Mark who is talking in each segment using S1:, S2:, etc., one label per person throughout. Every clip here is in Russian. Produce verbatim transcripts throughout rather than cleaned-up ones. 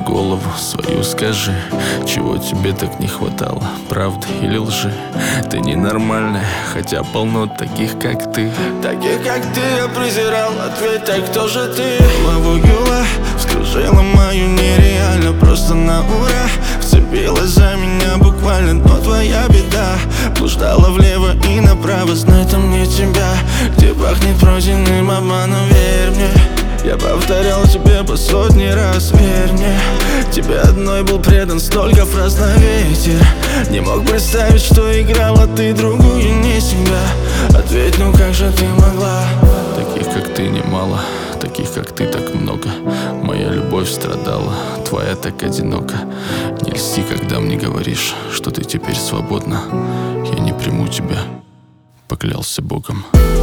S1: голову свою скажи, чего тебе так не хватало, правды или лжи? Ты ненормальная, хотя полно таких, как ты.
S2: Таких, как ты, я презирал. Ответь, так кто же ты? Лову юла, вскружила мою нереально. Просто на ура вцепилась за меня буквально. Но твоя беда блуждала влево и направо. Знай, там не тебя, где пахнет пройденным обманом. Верь мне, я повторял тебе по сотни раз, верь мне. Тебе одной был предан, столько фраз на ветер. Не мог представить, что играла ты другую, не себя. Ответь, ну как же ты могла?
S1: Таких, как ты, немало, таких, как ты, так много. Моя любовь страдала, твоя так одинока. Не льсти, когда мне говоришь, что ты теперь свободна. Я не приму тебя, поклялся Богом.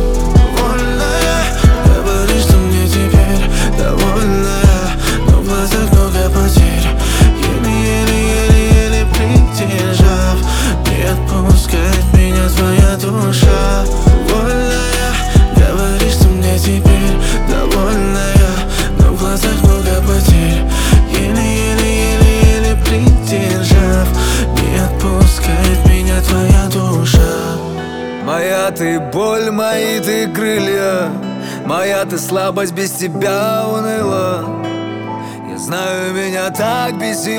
S2: Вольная, говоришь, что мне теперь довольная, но в глазах много потерь. Еле-еле-еле-еле придержав, не отпускает меня твоя душа. Вольная, говоришь, что мне теперь довольная, но в глазах много потерь. Еле-еле-еле-еле придержав, не отпускает меня твоя душа.
S3: Моя ты боль, мои ты крылья, моя ты слабость, без тебя уныла. Я знаю, меня так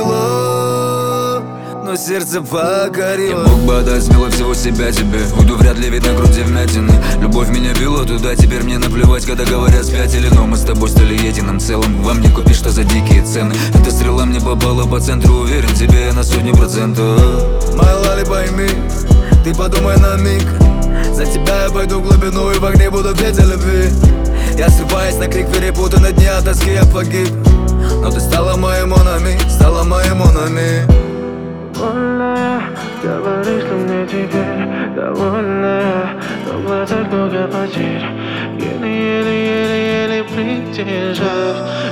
S3: бесило, но сердце покорило. Я мог бы отдать смело всего себя тебе. Уйду, вряд ли видно груди вмятины. Любовь меня била туда, теперь мне наплевать, когда говорят спятили. Но мы с тобой стали единым целым. Вам не купишь, что за дикие цены. Эта стрела мне попала по центру, уверен, тебе я на сотню процентов. Моя лали, пойми, ты подумай на миг. За тебя я пойду в глубину и в огне буду петь о любви. Я срываюсь на крик, перепутанный дни, от тоски я погиб. Но ты стала моей монами, стала моей монами.
S2: Вольная, говоришь, что мне теперь довольная, но в глазах много потерь. Еле-еле-еле-еле придержав,